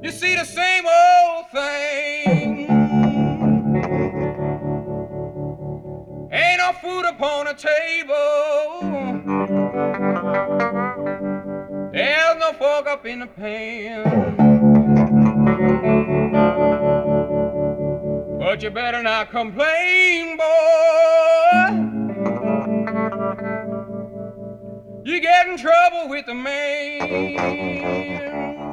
You see the same old thing. Ain't no food upon the table. There's no fork up in the pan. But you better not complain, boy. You get in trouble with the man.